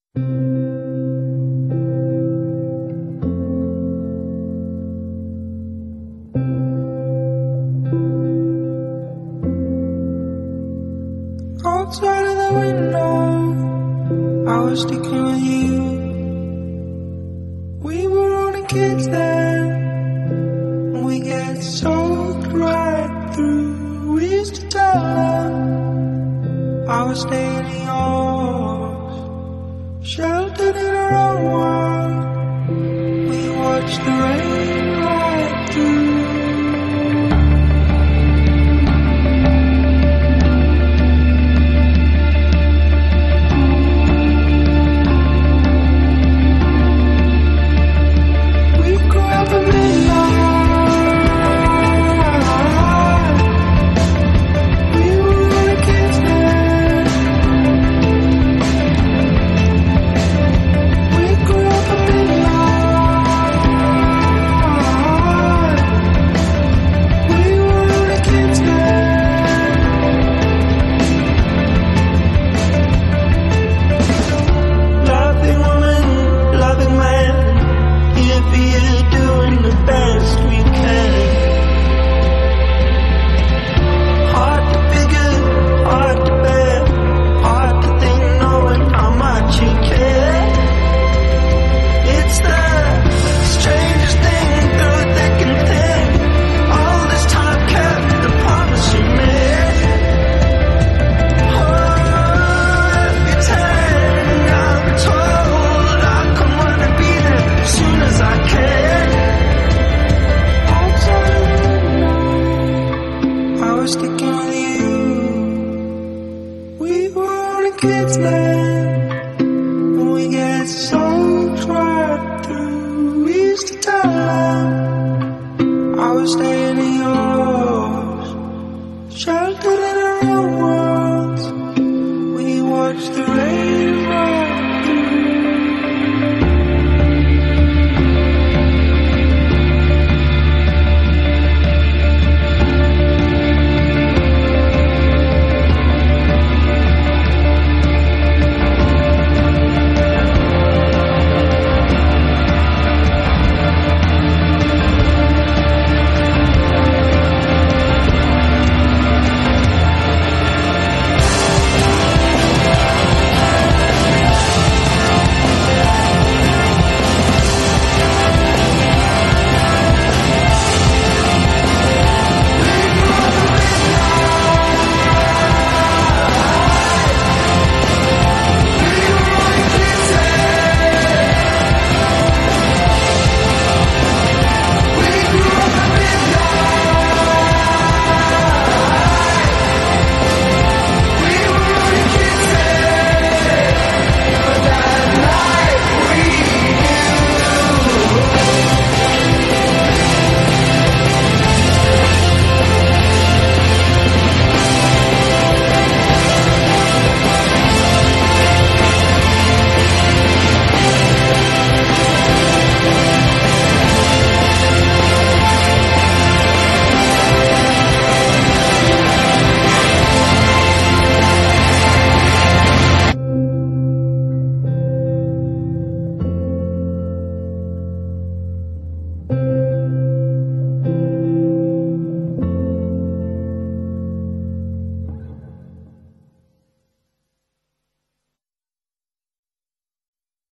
Outside of the window, I was sticking with you. We were only kids then, we get soaked right through. We used to tell them I was staying in yours, sheltered in our own world. We watched the rain right through. Kids then, we get soaked right through. We used to tell them I was staying